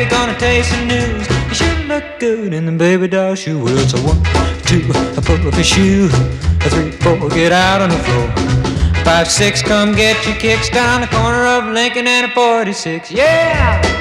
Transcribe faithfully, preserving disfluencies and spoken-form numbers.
baby, gonna taste the news. You sure look good in the baby doll shoe. Well, it's a one, two, a pull up your shoe. A three, four, get out on the floor. Five, six, come get your kicks down the corner of Lincoln and a forty-six. Yeah!